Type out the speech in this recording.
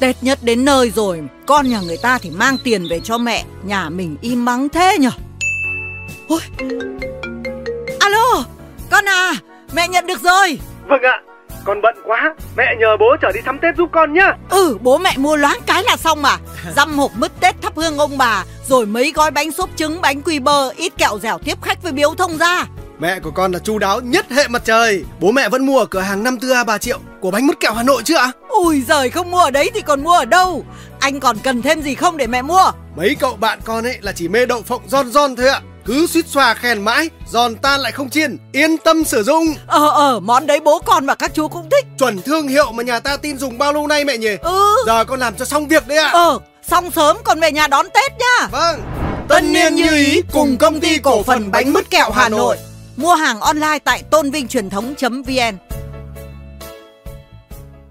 Tết nhất đến nơi rồi, con nhà người ta thì mang tiền về cho mẹ, nhà mình im mắng thế nhở. Ôi, alo, con à, mẹ nhận được rồi. Vâng ạ, con bận quá, mẹ nhờ bố chở đi sắm Tết giúp con nhá. Bố mẹ mua loáng cái là xong mà. Dăm hộp mứt Tết thắp hương ông bà, rồi mấy gói bánh xốp trứng, bánh quy bơ, ít kẹo dẻo tiếp khách với biếu thông gia. Mẹ của con là chu đáo nhất hệ mặt trời. Bố mẹ vẫn mua ở cửa hàng 54A Bà Triệu của bánh mứt kẹo Hà Nội chứ ạ? Ui giời, không mua ở đấy thì còn mua ở đâu? Anh còn cần thêm gì không để mẹ mua? Mấy cậu bạn con ấy là chỉ mê đậu phộng giòn thôi ạ. Cứ suýt xoa khen mãi, giòn tan lại không chiên, yên tâm sử dụng. Món đấy bố con và các chú cũng thích. Chuẩn thương hiệu mà nhà ta tin dùng bao lâu nay mẹ nhỉ? Giờ con làm cho xong việc đấy ạ. Xong sớm còn về nhà đón Tết nha. Vâng. Tân niên như ý cùng công ty cổ phần bánh mứt kẹo Hà Nội. Mua hàng online tại tonvingchuyenthong.vn.